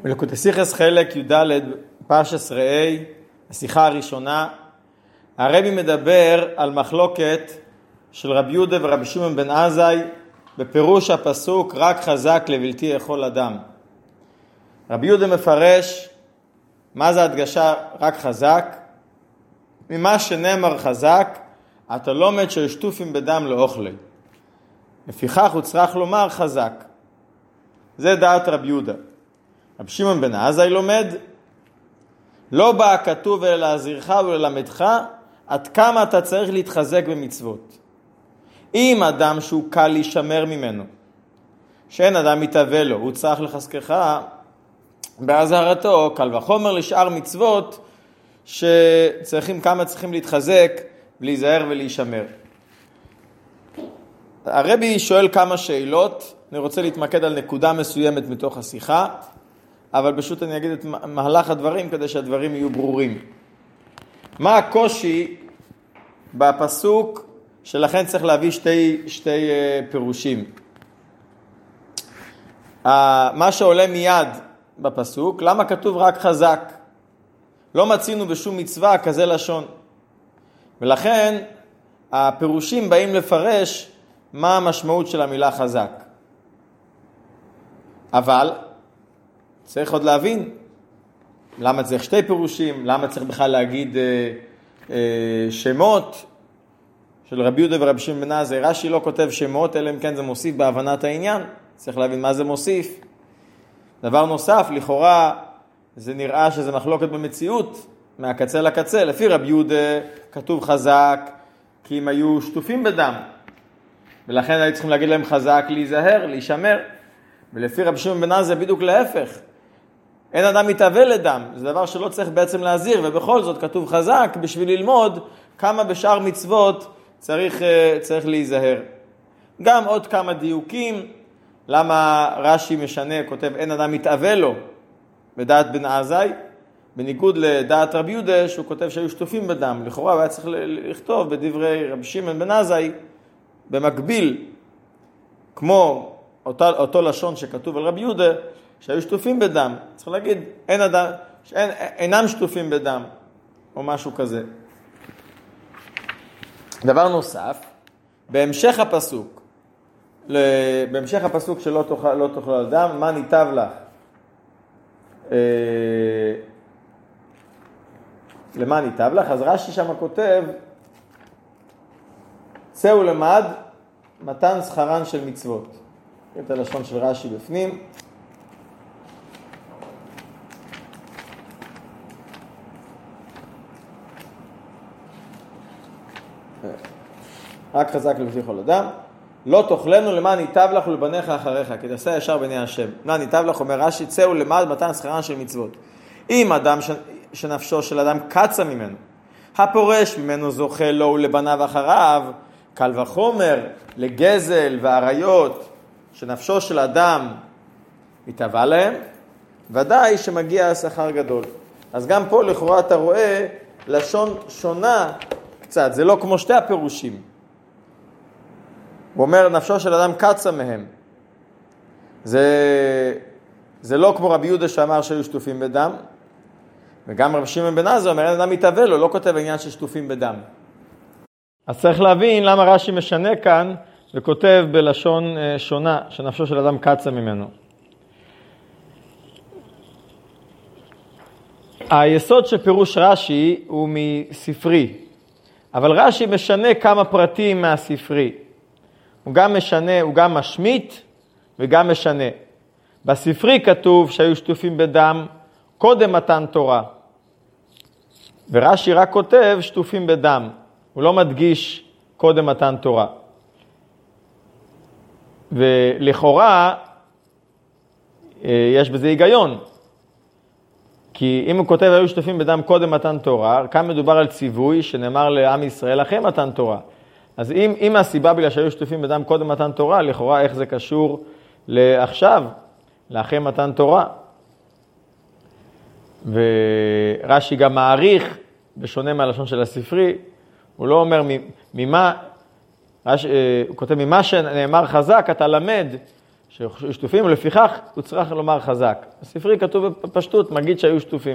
מליקוטי סיכס חלק י"ד פרשס ראה, השיחה הראשונה. הרבי מדבר על מחלוקת של רבי יהודה ורבי שמעון בן עזאי בפירוש הפסוק רק חזק לבלתי יכול אדם. רבי יהודה מפרש מה זה הדגשה רק חזק. ממה שנאמר חזק אתה לומד שהשטופים בדם לא אוכלי, לפיכך הוא צריך לומר חזק. זה דעת רבי יהודה. רבי שמעון בן עזאי לומד לא בא כתוב אלא להזהירך וללמדך עד כמה אתה צריך להתחזק במצוות. אם אדם שהוא קל להישמר ממנו, שאין אדם מתאווה לו, הוא צריך לחזקך בהזהרתו, קל וחומר לשאר מצוות שצריכים כמה צריכים להתחזק ולהיזהר ולהישמר. הרבי שואל כמה שאלות, אני רוצה להתמקד על נקודה מסוימת מתוך השיחה, אבל פשוט אני אגיד את מהלך הדברים כדי שהדברים יהיו ברורים. מה הקושי בפסוק שלכן צריך להביא שתי פירושים? מה שעולה מיד בפסוק, למה כתוב רק חזק? לא מצינו בשום מצווה כזה לשון. ולכן הפירושים באים לפרש מה המשמעות של המילה חזק. אבל צריך עוד להבין למה צריך שתי פירושים, למה צריך בכלל להגיד שמות של רבי יהודה ורבי שמעון בן עזאי. רש"י לא כותב שמות, אלא אם כן זה מוסיף בהבנת העניין. צריך להבין מה זה מוסיף. דבר נוסף, לכאורה זה נראה שזה מחלוקת במציאות, מהקצה לקצה. לפי רבי יהודה כתוב חזק כי הם היו שטופים בדם, ולכן היו צריכים להגיד להם חזק להיזהר, להישמר. ולפי רבי שמעון בן עזאי בדיוק להפך. אין אדם מתאווה לדם, זה דבר שלא צריך בעצם להזהיר, ובכל זאת כתוב חזק בשביל ללמוד כמה בשאר מצוות צריך להיזהר. גם עוד כמה דיוקים, למה רש"י משנה, כותב אין אדם מתאווה לו בדעת בן עזאי, בניגוד לדעת רבי יהודה שהוא כותב שהיו שטופים בדם. לכאורה היה צריך לכתוב בדברי רבי שמעון בן עזאי במקביל, כמו אותו לשון שכתוב על רבי יהודה שהיו שטופים בדם, צריך להגיד אינם שטופים בדם או משהו כזה. דבר נוסף, בהמשך הפסוק שלא תאכל אדם, מה ניטב לך? למה ניטב לך? אז רש"י שם כותב צא ולמד מתן שכרן של מצוות. את הלשון של רש"י בפנים. רק חזק לבלתי כל אדם. לא תאכלנו למען ייטב לך ולבניך אחריך, כי תעשה ישר בעיני השם. למען ייטב לך, אומר רש"י, צא ולמד מתן שכרן של מצוות. אם אדם שנפשו של אדם קצה ממנו, הפורש ממנו זוכה לו ולבניו אחריו, קל וחומר לגזל ועריות שנפשו של אדם מתאווה להם, ודאי שמגיע השכר גדול. אז גם פה לכאורה אתה רואה לשון שונה קצת, זה לא כמו שתי הפירושים. הוא אומר נפשו של אדם קצה מהם. זה לא כמו רבי יהודה שאמר שהיו שטופים בדם, וגם רבי שמעון בן עזאי אומר אין אדם מתאווה לו, לא כותב עניין של שטופים בדם. אז צריך להבין למה רש"י משנה כאן וכותב בלשון שונה שנפשו של אדם קצה ממנו. היסוד של פירוש רש"י הוא מספרי, אבל רש"י משנה כמה פרטים מהספרי. הוא גם משנה, הוא גם משמיט וגם משנה. בספרי כתוב שהיו שטופים בדם קודם מתן תורה, ורש"י רק כותב שטופים בדם, הוא לא מדגיש קודם מתן תורה. ולכאורה יש בזה היגיון, כי אם הוא כותב היו שטופים בדם קודם מתן תורה, כאן מדובר על ציווי שנאמר לעם ישראל אחרי מתן תורה. אז אם הסיבה בגלל שהיו שטופים בדם קודם מתן תורה, לכאורה איך זה קשור לעכשיו, לאחרי מתן תורה? ורש"י גם מעריך, בשונה מהלשון של הספרי, הוא לא אומר הוא כותב ממה שנאמר חזק, אתה למד שהיו שטופים, ולפיכך הוא צריך לומר חזק. בספרי כתוב בפשטות, מגיד שהיו שטופים.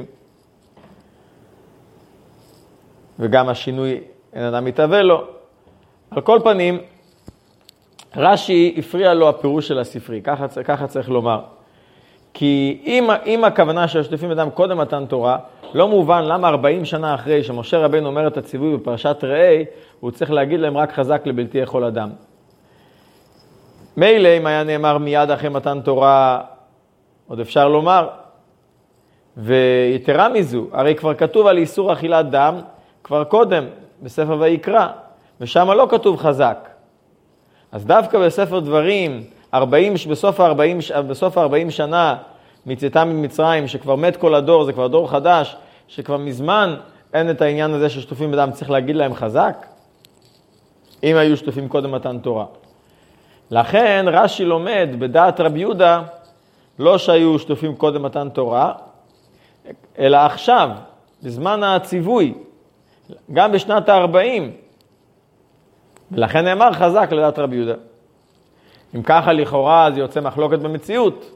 וגם השינוי אין אדם מתהווה לו. על כל פנים, רש"י הפריע לו הפירוש של הספרי, ככה צריך לומר. כי אם הכוונה של השטופים בדם קודם מתן תורה, לא מובן למה 40 שנה אחרי שמשה רבנו אומר את הציווי בפרשת ראה, הוא צריך להגיד להם רק חזק לבלתי יכול אדם. מילא אם היה נאמר מיד אחרי מתן תורה, עוד אפשר לומר. ויתרה מזו, הרי כבר כתוב על איסור אכילת דם, כבר קודם, בספר ויקרא, ושם לא כתוב חזק. אז דווקא בספר דברים, בסוף 40 שנה מצאתם ממצרים, שכבר מת כל הדור, זה כבר דור חדש, שכבר מזמן אין את העניין הזה ששטופים בדם, צריך להגיד להם חזק, אם היו שטופים קודם מתן תורה. לכן רש"י לומד בדעת רבי יהודה, לא שהיו שטופים קודם מתן תורה, אלא עכשיו, בזמן הציווי, גם בשנת ה-40, ולכן נאמר חזק לדעת רבי יהודה. אם ככה לכאורה זה יוצא מחלוקת במציאות.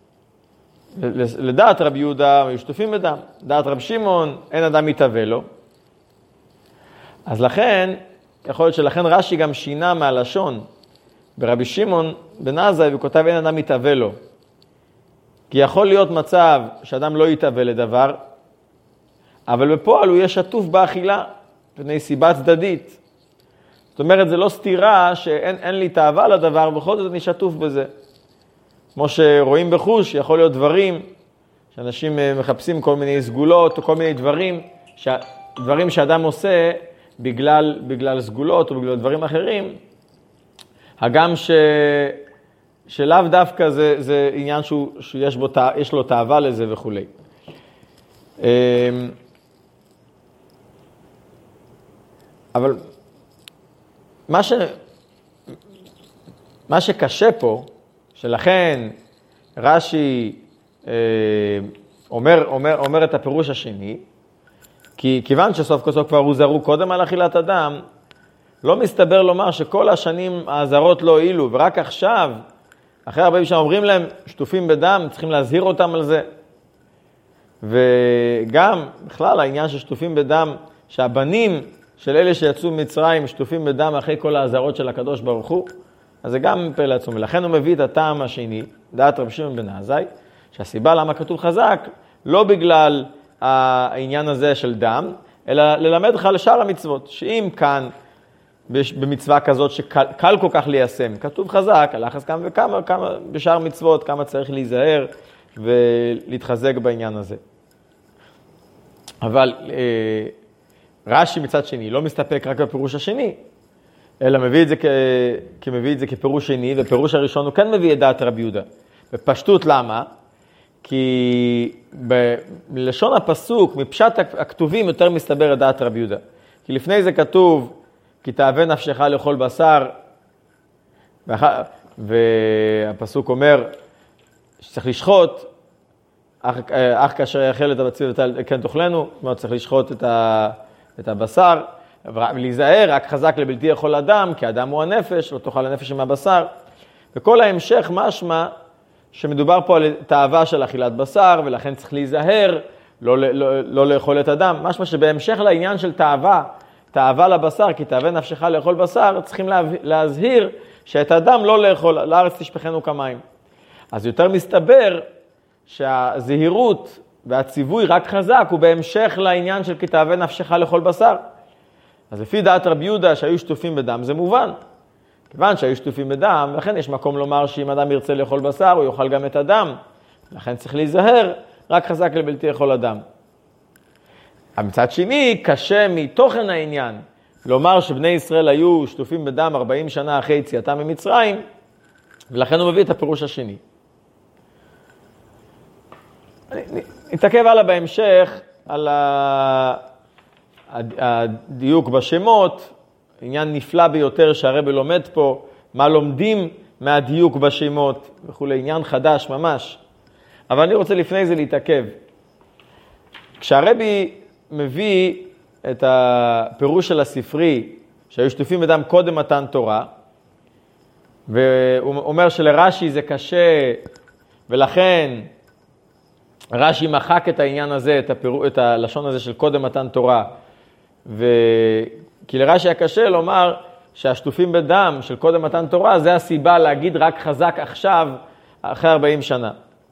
לדעת רבי יהודה היו שטופים בדם, לדעת רב שמעון אין אדם מתהווה לו. אז לכן, יכול להיות שלכן רש"י גם שינה מהלשון ברבי שמעון בן עזאי, וכותב אין אדם מתהווה לו. כי יכול להיות מצב שאדם לא יתהווה לדבר, אבל בפועל הוא יהיה שטוף באכילה, פני סיבה צדדית. זאת אומרת, זה לא סתירה שאין לי תאווה לדבר, ובכל זאת אני שטוף בזה. כמו שרואים בחוש, יכול להיות דברים, שאנשים מחפשים כל מיני סגולות, או כל מיני דברים שאדם עושה בגלל סגולות, או בגלל דברים אחרים, הגם שלאו דווקא זה עניין שיש לו תאווה לזה וכו'. אבל מה שקשה פה, שלכן רש"י אומר את הפירוש השני, כי כיוון שסוף כל סוף כבר הוזהרו קודם על אכילת אדם, לא מסתבר לומר שכל השנים האזהרות לא הועילו, ורק עכשיו, אחרי 40 שנה אומרים להם שטופים בדם, צריכים להזהיר אותם על זה. וגם בכלל העניין ששטופים בדם, שהבנים של אלה שיצאו ממצרים שטופים בדם אחרי כל האזהרות של הקדוש ברוך הוא, אז זה גם פלא עצום. ולכן הוא מביא את הטעם השני, דעת רב שמעון בן עזאי, שהסיבה למה כתוב חזק, לא בגלל העניין הזה של דם, אלא ללמד לך לשאר המצוות, שאם כאן במצווה כזאת שקל כל כך ליישם, כתוב חזק, הלחץ כמה וכמה, בשאר מצוות, כמה צריך להיזהר ולהתחזק בעניין הזה. אבל רש"י מצד שני לא מסתפק רק בפירוש השני, אלא מביא את זה כפירוש שני, ופירוש הראשון הוא כן מביא את דעת רבי יהודה. בפשטות למה? כי בלשון הפסוק, מפשט הכתובים יותר מסתבר את דעת רבי יהודה. כי לפני זה כתוב, כי תאווה נפשך לאכול בשר, והפסוק אומר שצריך לשחוט, אך כאשר יאכל את הבציר כן תאכלנו, זאת אומרת צריך לשחוט את הבשר, ולהיזהר, רק חזק לבלתי יכול אדם, כי האדם הוא הנפש, לא תאכל הנפש עם הבשר. וכל ההמשך משמע שמדובר פה על תאווה של אכילת בשר, ולכן צריך להיזהר, לא לאכול את אדם. משמע שבהמשך לעניין של תאווה לבשר, כי תאווה נפשך לאכול בשר, צריכים להזהיר שאת האדם לא לאכול, לארץ תשפכנו כמים. אז יותר מסתבר שהזהירות והציווי רק חזק, הוא בהמשך לעניין של כי תאווה נפשך לאכול בשר. אז לפי דעת רבי יהודה שהיו שטופים בדם, זה מובן. כיוון שהיו שטופים בדם, לכן יש מקום לומר שאם אדם ירצה לאכול בשר, הוא יאכל גם את הדם. לכן צריך להיזהר, רק חזק לבלתי יכול אדם. מצד שני, קשה מתוכן העניין לומר שבני ישראל היו שטופים בדם 40 שנה אחרי יציאתם ממצרים, ולכן הוא מביא את הפירוש השני. נתעכב הלאה בהמשך על הדיוק בשמות, עניין נפלא ביותר שהרבי לומד פה, מה לומדים מהדיוק בשמות וכו', עניין חדש ממש. אבל אני רוצה לפני זה להתעכב. כשהרבי מביא את הפירוש של הספרי, שהיו שטופים בדם קודם מתן תורה, והוא אומר שלרש"י זה קשה, ולכן רש"י מחק את העניין הזה, את הלשון הזה של קודם מתן תורה. כי לרש"י היה קשה לומר שהשטופים בדם של קודם מתן תורה, זה הסיבה להגיד רק חזק עכשיו, אחרי 40 שנה.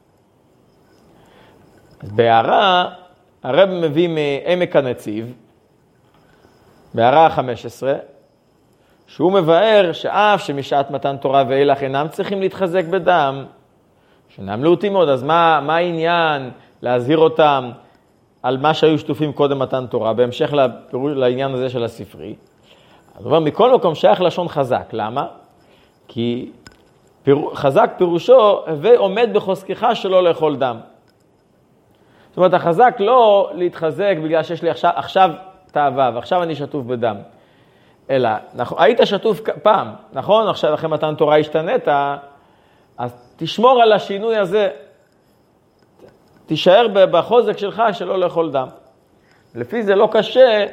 אז בהערה, הרב מביא מעמק הנציב, בהערה 15, שהוא מבאר שאף שמשעת מתן תורה ואילך אינם צריכים להתחזק בדם, שאינם להוטים עוד, אז מה העניין להזהיר אותם על מה שהיו שטופים קודם מתן תורה, בהמשך לעניין הזה של הספרי? אז הוא אומר, מכל מקום שייך לשון חזק. למה? כי חזק פירושו, ועומד בחוזקך שלא לאכול דם. זאת אומרת, החזק לא להתחזק בגלל שיש לי עכשיו תאווה, ועכשיו אני שטוף בדם. אלא, היית שטוף פעם, נכון? עכשיו אחרי מתן תורה השתנית, אז תשמור על השינוי הזה. תישאר בחוזק שלך שלא לאכול דם. לפי זה לא קשה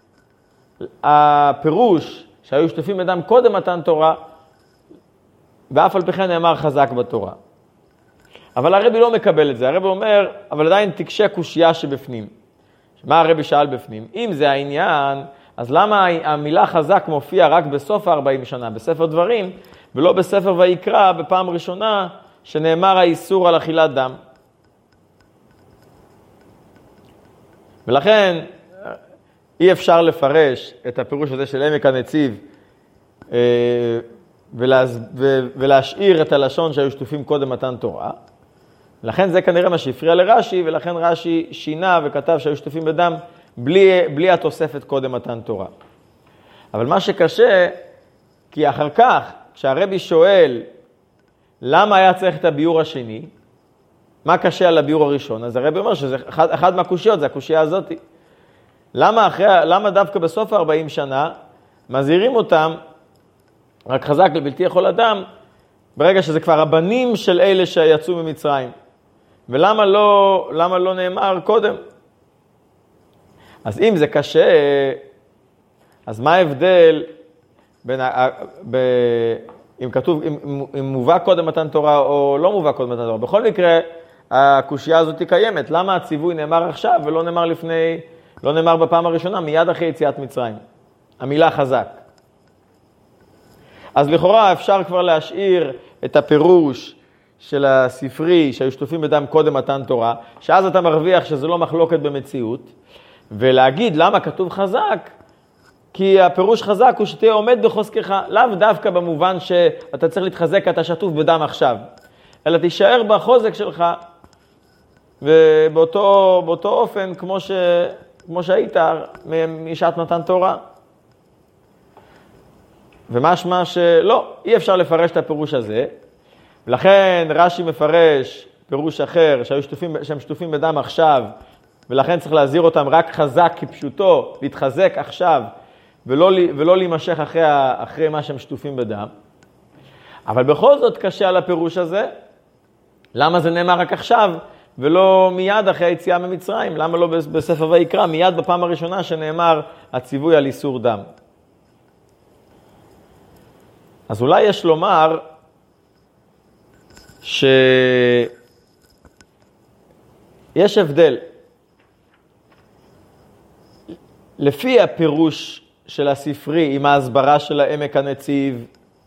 הפירוש שהיו שטופים בדם קודם מתן תורה, ואף על פי כן נאמר חזק בתורה. אבל הרבי לא מקבל את זה. הרבי אומר, אבל עדיין תקשה קושיה שבפנים. מה הרבי שאל בפנים? אם זה העניין, אז למה המילה חזק מופיעה רק בסוף 40 שנה, בספר דברים, ולא בספר ויקרא בפעם ראשונה שנאמר האיסור על אכילת דם? ולכן אי אפשר לפרש את הפירוש הזה של עמק הנציב ולהשאיר את הלשון שהיו שטופים קודם מתן תורה. לכן זה כנראה מה שהפריע לרש"י, ולכן רש"י שינה וכתב שהיו שטופים בדם בלי התוספת קודם מתן תורה. אבל מה שקשה, כי אחר כך, כשהרבי שואל למה היה צריך את הביור השני, מה קשה על הביור הראשון? אז הרבי אומר שזה אחד מהקושיות, זה הקושיה הזאת. למה דווקא בסוף 40 שנה מזהירים אותם רק חזק לבלתי יכול אדם, ברגע שזה כבר הבנים של אלה שיצאו ממצרים? ולמה לא נאמר קודם? אז אם זה קשה, אז מה ההבדל בין, אם כתוב, אם מובא קודם מתן תורה או לא מובא קודם מתן תורה? בכל מקרה, הקושיה הזאת קיימת. למה הציווי נאמר עכשיו ולא נאמר לא נאמר בפעם הראשונה, מיד אחרי יציאת מצרים? המילה חזק. אז לכאורה אפשר כבר להשאיר את הפירוש של הספרי שהיו שטופים בדם קודם מתן תורה, שאז אתה מרוויח שזה לא מחלוקת במציאות, ולהגיד למה כתוב חזק, כי הפירוש חזק הוא שתהיה עומד בחוזקך, לאו דווקא במובן שאתה צריך להתחזק, אתה שטוף בדם עכשיו, אלא תישאר בחוזק שלך, ובאותו אופן כמו שהיית משעת מתן תורה. ומשמע שלא, אי אפשר לפרש את הפירוש הזה, ולכן רש"י מפרש פירוש אחר שהם שטופים בדם עכשיו, ולכן צריך להזהיר אותם רק חזק כפשוטו, להתחזק עכשיו, ולא להימשך אחרי מה שהם שטופים בדם. אבל בכל זאת קשה על הפירוש הזה. למה זה נאמר רק עכשיו, ולא מיד אחרי היציאה ממצרים? למה לא בספר ויקרא, מיד בפעם הראשונה שנאמר הציווי על איסור דם? אז אולי יש לומר שיש הבדל. לפי הפירוש של הספרי עם ההסברה של העמק הנציב,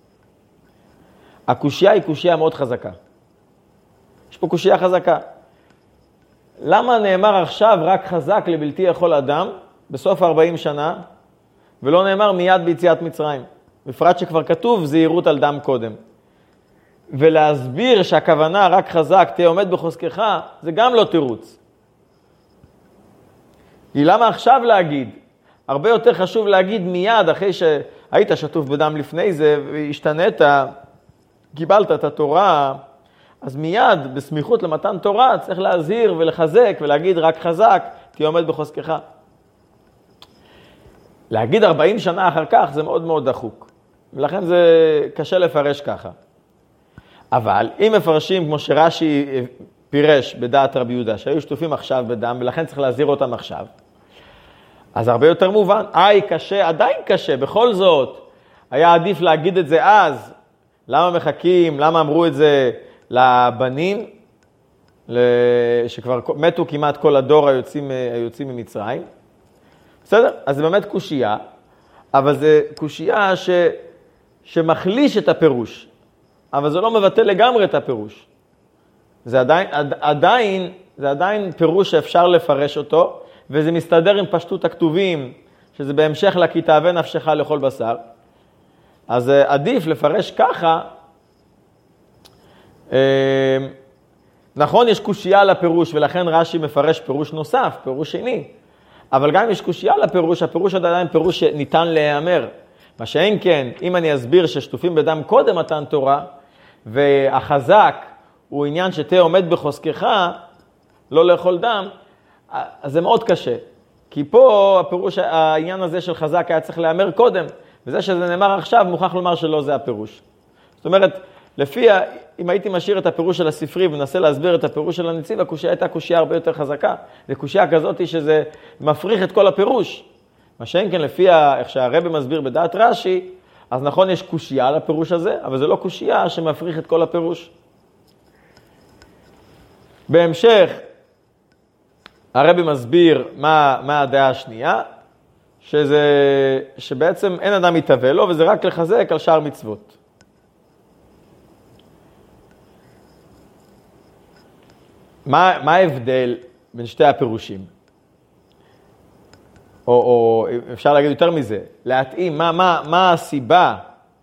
הקושיה היא קושיה מאוד חזקה. יש פה קושיה חזקה. למה נאמר עכשיו רק חזק לבלתי יכול אדם בסוף 40 שנה, ולא נאמר מיד ביציאת מצרים? בפרט שכבר כתוב זהירות על דם קודם. ולהסביר שהכוונה רק חזק תהיה עומד בחוזקך, זה גם לא תירוץ. כי למה עכשיו להגיד? הרבה יותר חשוב להגיד מיד אחרי שהיית שטוף בדם לפני זה, והשתנית, קיבלת את התורה, אז מיד בסמיכות למתן תורה צריך להזהיר ולחזק ולהגיד רק חזק תהיה עומד בחוזקך. להגיד 40 שנה אחר כך זה מאוד מאוד דחוק. ולכן זה קשה לפרש ככה. אבל אם מפרשים כמו שרש"י פירש בדעת רבי יהודה, שהיו שטופים עכשיו בדם ולכן צריך להזהיר אותם עכשיו, אז הרבה יותר מובן. קשה, עדיין קשה. בכל זאת היה עדיף להגיד את זה אז למה מחכים? למה אמרו את זה לבנים? שכבר מתו כמעט כל הדור היוצאים ממצרים. בסדר? אז זה באמת קושייה, אבל זה קושייה שמחליש את הפירוש. אבל זה לא מבטא לגמרי את הפירוש. זה עדיין פירוש שאפשר לפרש אותו, וזה מסתדר עם פשטות הכתובים, שזה בהמשך כי תאווה נפשך לאכול בשר. אז עדיף לפרש ככה. נכון, יש קושייה לפירוש, ולכן רש"י מפרש פירוש נוסף, פירוש שני. אבל גם אם יש קושייה לפירוש, הפירוש עדיין פירוש שניתן להיאמר. מה שאין כן, אם אני אסביר ששטופים בדם קודם מתן תורה, והחזק הוא עניין שתה עומד בחוזקך, לא לאכול דם, אז זה מאוד קשה. כי פה הפירוש, העניין הזה של חזק היה צריך להיאמר קודם, וזה שזה נאמר עכשיו, מוכרח לומר שלא זה הפירוש. זאת אומרת, אם הייתי משאיר את הפירוש של הספרי ונסה להסביר את הפירוש של הנציב, הקושייה הייתה קושייה הרבה יותר חזקה. זה קושייה כזאת שזה מפריך את כל הפירוש. מה שאין כן, לפי איך שהרבי מסביר בדעת רש"י, אז נכון יש קושייה לפירוש הזה, אבל זה לא קושייה שמפריך את כל הפירוש. בהמשך, הרבי מסביר מה הדעה השנייה, שבעצם אין אדם יתהווה לו, וזה רק לחזק על שאר מצוות. מה ההבדל בין שתי הפירושים? או אפשר להגיד יותר מזה, להתאים מה הסיבה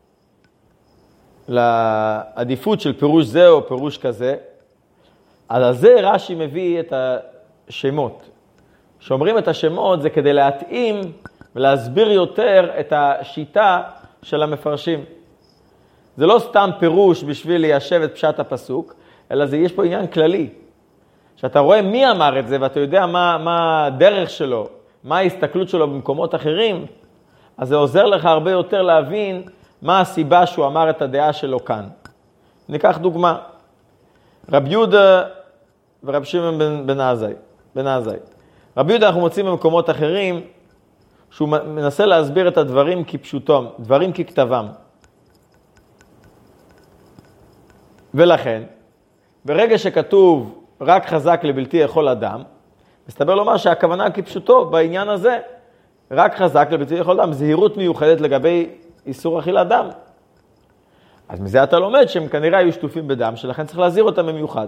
לעדיפות של פירוש זה או פירוש כזה. על זה רש"י מביא את השמות. שאומרים את השמות זה כדי להתאים ולהסביר יותר את השיטה של המפרשים. זה לא סתם פירוש בשביל ליישב את פשט הפסוק, אלא יש פה עניין כללי. שאתה רואה מי אמר את זה ואתה יודע מה הדרך שלו, מה ההסתכלות שלו במקומות אחרים, אז זה עוזר לך הרבה יותר להבין מה הסיבה שהוא אמר את הדעה שלו כאן. ניקח דוגמה. רבי יהודה ורבי שמעון בן עזאי. רבי יהודה אנחנו מוצאים במקומות אחרים, שהוא מנסה להסביר את הדברים כפשוטם, דברים ככתבם. ולכן, ברגע שכתוב רק חזק לבלתי יכול אדם, מסתבר לומר שהכוונה כפשוטו בעניין הזה, רק חזק לבלתי יכול אדם, זהירות מיוחדת לגבי איסור אכיל אדם. אז מזה אתה לומד שהם כנראה היו שטופים בדם, שלכן צריך להזהיר אותם במיוחד.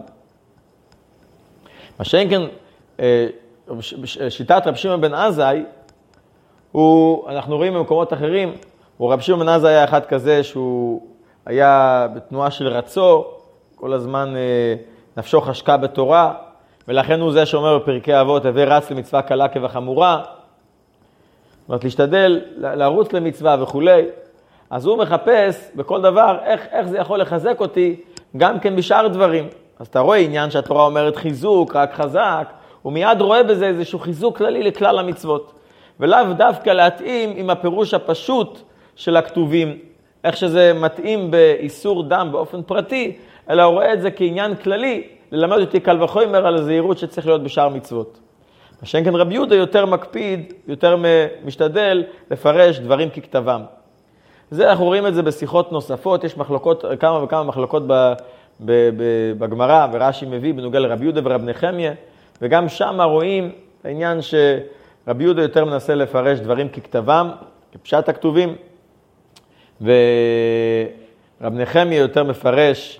מה שאין כן, שיטת רבי שמעון בן עזאי, אנחנו רואים במקומות אחרים, רבי שמעון בן עזאי היה אחד כזה שהוא היה בתנועה של רצו, כל הזמן נפשו חשקה בתורה, ולכן הוא זה שאומר בפרקי אבות, הווה רץ למצווה קלה כבחמורה, זאת אומרת, להשתדל, לרוץ למצווה וכו'. אז הוא מחפש בכל דבר איך זה יכול לחזק אותי, גם כן בשאר דברים. אז אתה רואה עניין שהתורה אומרת חיזוק, רק חזק, הוא מיד רואה בזה איזשהו חיזוק כללי לכלל המצוות. ולאו דווקא להתאים עם הפירוש הפשוט של הכתובים, איך שזה מתאים באיסור דם באופן פרטי, אלא הוא רואה את זה כעניין כללי, ללמד אותי קל וחומר על הזהירות שצריך להיות בשאר מצוות. מה שאין כן רבי יהודה יותר מקפיד, יותר משתדל לפרש דברים ככתבם. זה אנחנו רואים את זה בשיחות נוספות, יש מחלוקות, כמה וכמה מחלוקות בגמרא, ורש"י מביא בנוגע לרבי יהודה ורב נחמיה, וגם שם רואים העניין שרבי יהודה יותר מנסה לפרש דברים ככתבם, כפשט הכתובים, ורב נחמיה יותר מפרש,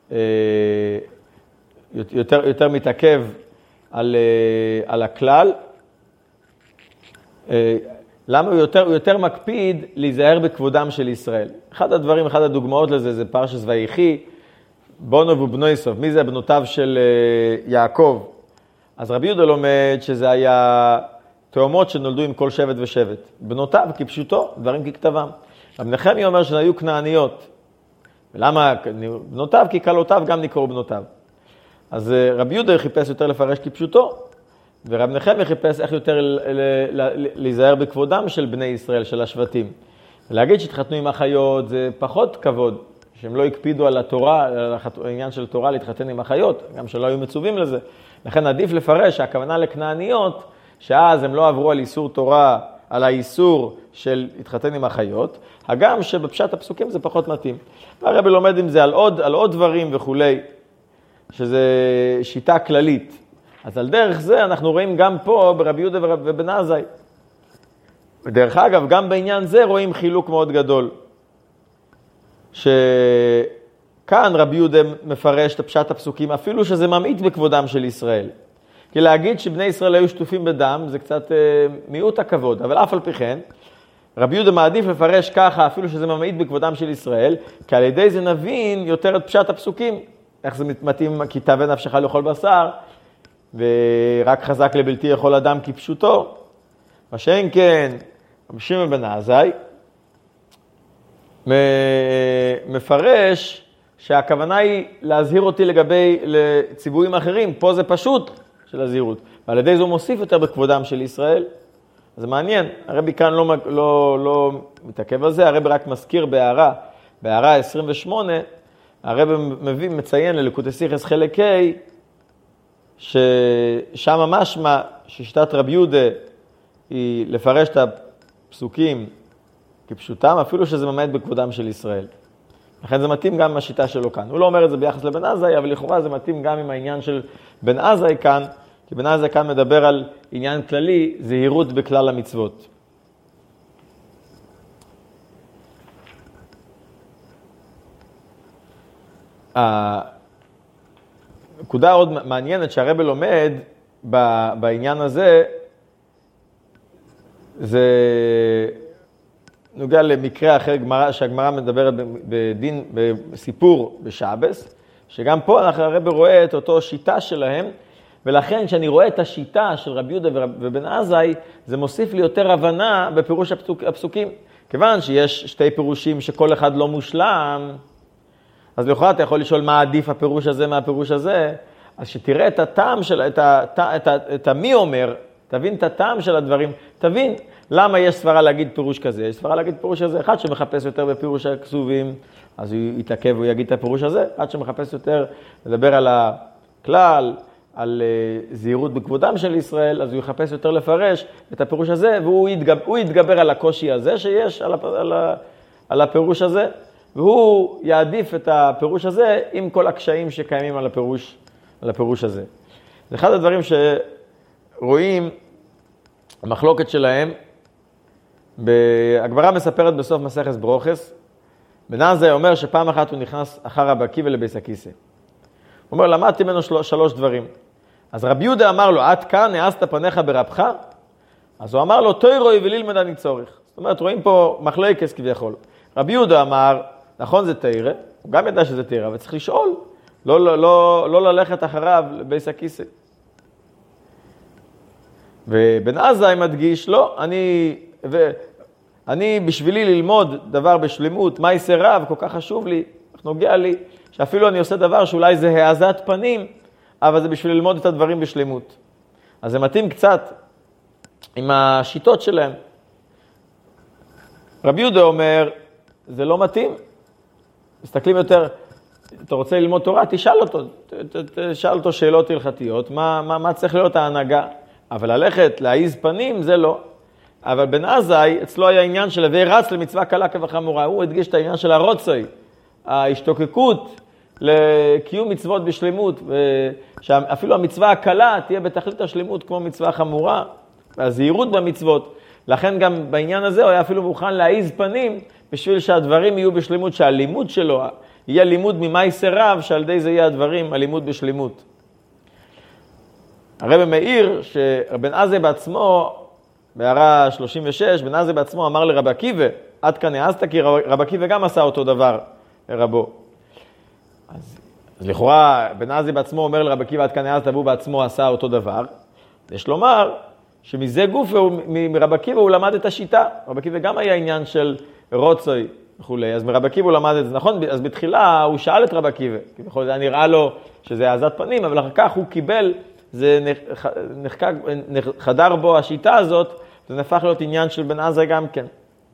יותר מתעכב על הכלל. למה הוא יותר מקפיד להיזהר בכבודם של ישראל? אחד הדוגמאות לזה זה פרשת ויחי, בונו ובנויסוב. מי זה בנותיו של יעקב? אז רבי יהודה לומד שזה היה תאומות שנולדו עם כל שבט ושבט. בנותיו כפשוטו, דברים ככתבם. רב נחמיה אומר שזה היו כנעניות. ולמה בנותיו? כי כלותיו גם נקראו בנותיו. אז רבי יהודה חיפש יותר לפרש כפשוטו, ורב נחמיה חיפש איך יותר להיזהר בכבודם של בני ישראל, של השבטים. ולהגיד שהתחתנו עם אחיות זה פחות כבוד, שהם לא הקפידו על התורה, על העניין של תורה להתחתן עם אחיות, גם שלא היו מצווים לזה. לכן עדיף לפרש שהכוונה לכנעניות, שאז הם לא עברו על איסור תורה על האיסור של התחתן עם החיות, הגם שבפשט הפסוקים זה פחות מתאים. הרבי לומד עם זה על עוד דברים וכולי, שזה שיטה כללית. אז על דרך זה אנחנו רואים גם פה ברבי יהודה ובן עזאי. ודרך אגב, גם בעניין זה רואים חילוק מאוד גדול. שכאן רבי יהודה מפרש את פשט הפסוקים, אפילו שזה ממעיט בכבודם של ישראל. כי להגיד שבני ישראל היו שטופים בדם, זה קצת מיעוט הכבוד. אבל אף על פי כן, רבי יהודה מעדיף לפרש ככה, אפילו שזה ממעיט בכבודם של ישראל, כי על ידי זה נבין יותר את פשט הפסוקים. איך זה מתאים, כי תאווה נפשך לאכול בשר, ורק חזק לבלתי יכול אדם כפשוטו. מה שאין כן, רבי שמעון בן עזאי מפרש שהכוונה היא להזהיר אותי לגבי ציוויים אחרים. פה זה פשוט של הזהירות, ועל ידי זה הוא מוסיף יותר בכבודם של ישראל. זה מעניין, הרבי כאן לא מתעכב על זה, הרבי רק מזכיר בהערה 28, הרבי מציין לליקוטי סיכס חלק ה' ששם משמע ששיטת רבי יהודה היא לפרש את הפסוקים כפשוטם, אפילו שזה ממעט בכבודם של ישראל. לכן זה מתאים גם עם השיטה שלו כאן. הוא לא אומר את זה ביחס לבן עזאי, אבל לכאורה זה מתאים גם עם העניין של בן עזאי כאן, כי בן עזאי כאן מדבר על עניין כללי, זהירות בכלל המצוות. הנקודה עוד מעניינת שהרבי לומד בעניין הזה, זה נוגע למקרה אחר שהגמרא מדברת בדין, בסיפור בשבס, שגם פה הרבי רואה את אותו שיטה שלהם, ולכן כשאני רואה את השיטה של רבי יהודה ובן עזאי, זה מוסיף לי יותר הבנה בפירוש הפסוקים. כיוון שיש שתי פירושים שכל אחד לא מושלם, אז לכאורה אתה יכול לשאול מה עדיף הפירוש הזה מהפירוש הזה, אז שתראה את הטעם של, את המי אומר, תבין את הטעם של הדברים, תבין למה יש סברה להגיד פירוש כזה, יש סברה להגיד פירוש הזה, אחד שמחפש יותר בפירוש הכסובים, אז הוא יתעכב והוא יגיד את הפירוש הזה, אחד שמחפש יותר לדבר על הכלל, על זהירות בכבודם של ישראל, אז הוא יחפש יותר לפרש את הפירוש הזה, והוא יתגבר על הקושי הזה שיש על הפירוש הזה, והוא יעדיף את הפירוש הזה עם כל הקשיים שקיימים על הפירוש הזה. זה אחד הדברים שרואים, המחלוקת שלהם, הגמרא מספרת בסוף מסכת ברוכס, בן עזאי אומר שפעם אחת הוא נכנס אחר רבי עקיבא לבית הכיסא. הוא אומר, למדתי ממנו 3 דברים. אז רבי יהודה אמר לו, עד כאן העזת פניך ברבך? אז הוא אמר לו, תוירוי וללמד אני צורך. זאת אומרת, רואים פה מחלוקת כביכול. רבי יהודה אמר, נכון זה תירא, הוא גם ידע שזה תירא, אבל צריך לשאול, לא ללכת אחריו לבית הכיסא. ובן עזאי מדגיש, לא, אני בשבילי ללמוד דבר בשלמות, מה יעשה רב, כל כך חשוב לי, נוגע לי, שאפילו אני עושה דבר שאולי זה העזת פנים, אבל זה בשביל ללמוד את הדברים בשלמות. אז זה מתאים קצת עם השיטות שלהם. רבי יהודה אומר, זה לא מתאים. מסתכלים יותר, אתה רוצה ללמוד תורה, תשאל אותו שאלות הלכתיות, מה צריך להיות ההנהגה? אבל ללכת, להעיז פנים, זה לא. אבל בן עזאי, אצלו היה עניין של הווי רץ למצווה קלה כבחמורה. הוא הדגיש את העניין של הרוצוי, ההשתוקקות לקיום מצוות בשלמות, שאפילו המצווה הקלה תהיה בתכלית השלמות כמו מצווה חמורה, והזהירות במצוות. לכן גם בעניין הזה הוא היה אפילו מוכן להעיז פנים, בשביל שהדברים יהיו בשלמות, שהלימוד שלו יהיה לימוד ממייסר רב, שעל ידי זה יהיה הדברים, הלימוד בשלמות. הרבי מאיר שבן עזאי בעצמו, בהערה 36, בן עזאי בעצמו אמר לרבי עקיבא, עד כאן העזת, כי רבי עקיבא גם עשה אותו דבר לרבו. אז לכאורה בן עזאי בעצמו אומר לרבי עקיבא, עד כאן העזת, והוא בעצמו עשה אותו דבר. יש לומר שמזה גופה, מרבי עקיבא הוא למד את השיטה. רבי עקיבא גם היה עניין של רוצוי וכולי, אז מרבי עקיבא הוא למד את זה. נכון, אז בתחילה הוא שאל את רבי עקיבא, כי זה נראה לו שזה העזת פנים, אבל אחר כך הוא קיבל, זה חדר בו השיטה הזאת, זה נהפך להיות עניין של בן עזאי גם כן.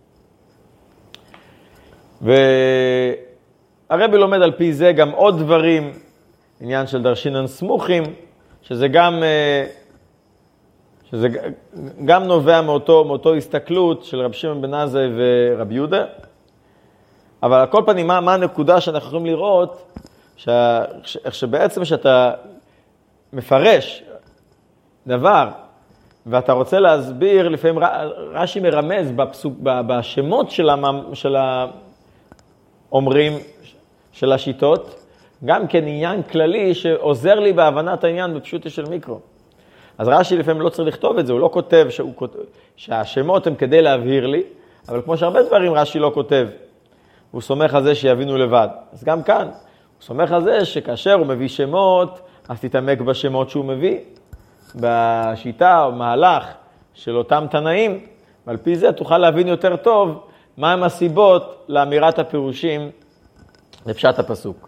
והרבי לומד על פי זה גם עוד דברים, עניין של דרשינן סמוכים, שזה גם שזה גם נובע מאותו הסתכלות של רבי שמעון בן עזאי ורבי יהודה, אבל על כל פנים, מה הנקודה שאנחנו יכולים לראות, איך שבעצם שאתה מפרש דבר, ואתה רוצה להסביר, לפעמים רש"י מרמז בשמות של האומרים, של השיטות, גם כן עניין כללי שעוזר לי בהבנת העניין בפשוטו של מיקרו. אז רש"י לפעמים לא צריך לכתוב את זה, הוא לא כותב שהשמות הם כדי להבהיר לי, אבל כמו שהרבה דברים רש"י לא כותב, הוא סומך על זה שיבינו לבד. אז גם כאן, הוא סומך על זה שכאשר הוא מביא שמות, אז תתעמק בשמות שהוא מביא, בשיטה או מהלך של אותם תנאים, ועל פי זה תוכל להבין יותר טוב מהם הסיבות לאמירת הפירושים לפשט הפסוק.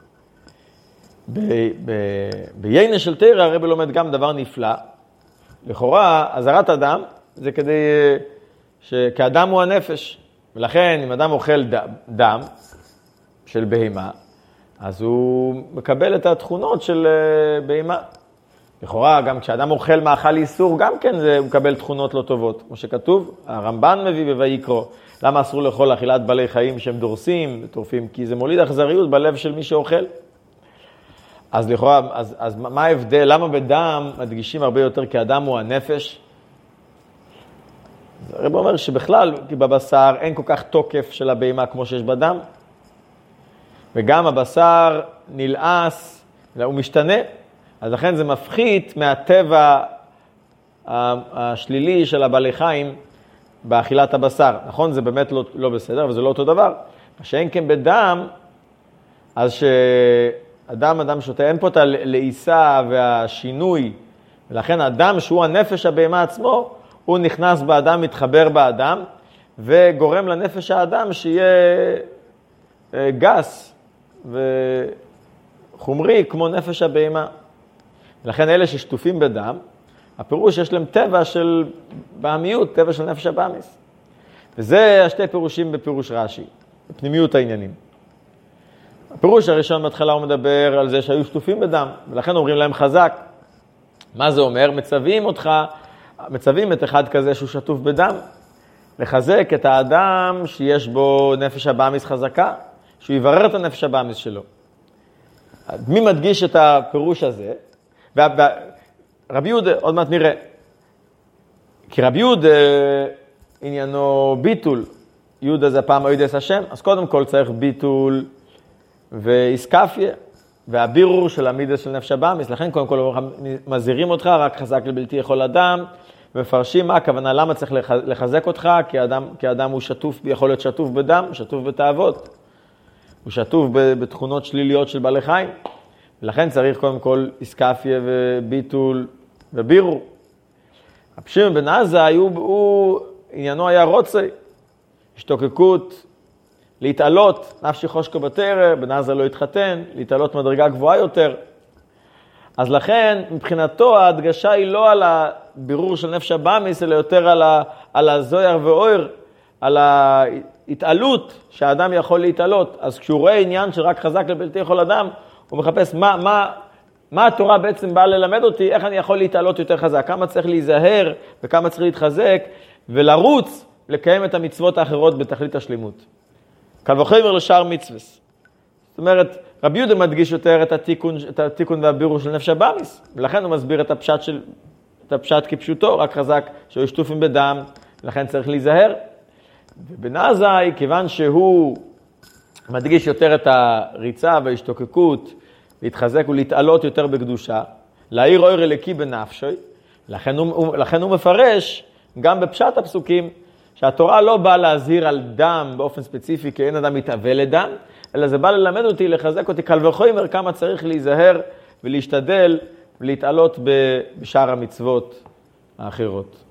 ביינה של תורה הרבי לומד גם דבר נפלא. לכאורה, עזרת אדם זה כדי שכאדם הוא הנפש. ולכן, אם אדם אוכל דם של בהמה, אז הוא מקבל את התכונות של בהמה. לכאורה, גם כשאדם אוכל מאכל איסור, גם כן הוא מקבל תכונות לא טובות. כמו שכתוב, הרמב"ן מביא בויקרא. למה אסור לאכול אכילת בעלי חיים שהם דורסים וטורפים? כי זה מוליד אכזריות בלב של מי שאוכל. אז לכאורה, אז מה ההבדל? למה בדם מדגישים הרבה יותר כי אדם הוא הנפש? הרב אומר שבכלל, כי בבשר אין כל כך תוקף של הבהמה כמו שיש בדם, וגם הבשר נלעס, הוא משתנה, אז לכן זה מפחית מהטבע השלילי של הבעלי חיים באכילת הבשר. נכון, זה באמת לא בסדר, אבל זה לא אותו דבר. מה שאין כן בדם, אז אדם שותה, אין פה את הלעיסה והשינוי, ולכן האדם שהוא הנפש הבהמה עצמו, הוא נכנס באדם, מתחבר באדם, וגורם לנפש האדם שיהיה גס וחומרי כמו נפש הבהמה. ולכן אלה ששטופים בדם, הפירוש יש להם טבע של בהמיות, טבע של נפש הבאמיס. וזה השתי פירושים בפירוש רש"י, בפנימיות העניינים. הפירוש הראשון בהתחלה הוא מדבר על זה שהיו שטופים בדם, ולכן אומרים להם חזק. מה זה אומר? מצווים את אחד כזה שהוא שטוף בדם, לחזק את האדם שיש בו נפש הבאמיס חזקה, שהוא יברר את הנפש הבאמיס שלו. מי מדגיש את הפירוש הזה? רבי יהודה, עוד מעט נראה. כי רבי יהודה עניינו ביטול, יהודה זה הפעם היודס השם, אז קודם כל צריך ביטול ואיסקפיה, והבירור של המידס של נפש הבאמיס. לכן קודם כל מזהירים אותך, רק חזק לבלתי יכול אדם, ומפרשים מה הכוונה, למה צריך לחזק אותך, כי אדם הוא שטוף, יכול להיות שטוף בדם, שטוף בתאוות, הוא שטוף בתכונות שליליות של בעלי חיים, ולכן צריך קודם כל איסקפיה וביטול ובירור. רבי שמעון בן עזאי, עניינו היה רוצי, השתוקקות, להתעלות, נפשי חושקו בתורה, בן עזאי לא התחתן, להתעלות מדרגה גבוהה יותר. אז לכן, מבחינתו, ההדגשה היא לא על הבירור של נפש הבאמיס, אלא יותר על הזויר ואויר, על ההתעלות שהאדם יכול להתעלות. אז כשהוא רואה עניין שרק חזק לבלתי יכול אדם, הוא מחפש מה התורה בעצם באה ללמד אותי, איך אני יכול להתעלות יותר חזק, כמה צריך להיזהר וכמה צריך להתחזק, ולרוץ לקיים את המצוות האחרות בתכלית השלימות. קל וחומר לשאר מצוות. זאת אומרת, רבי יהודה מדגיש יותר את התיקון והבירור של נפש הבאמיס, ולכן הוא מסביר את הפשט כפשוטו, רק חזק שהיו שטופים בדם, ולכן צריך להיזהר. ובן עזאי, כיוון שהוא מדגיש יותר את הריצה וההשתוקקות, להתחזק ולהתעלות יותר בקדושה, להאיר אור אלוקי בנפשי, לכן הוא מפרש גם בפשט הפסוקים, שהתורה לא באה להזהיר על דם באופן ספציפי, כי אין אדם מתאבל לדם, אלא זה בא ללמד אותי, לחזק אותי, קל וחומר כמה צריך להיזהר ולהשתדל ולהתעלות בשאר המצוות האחרות.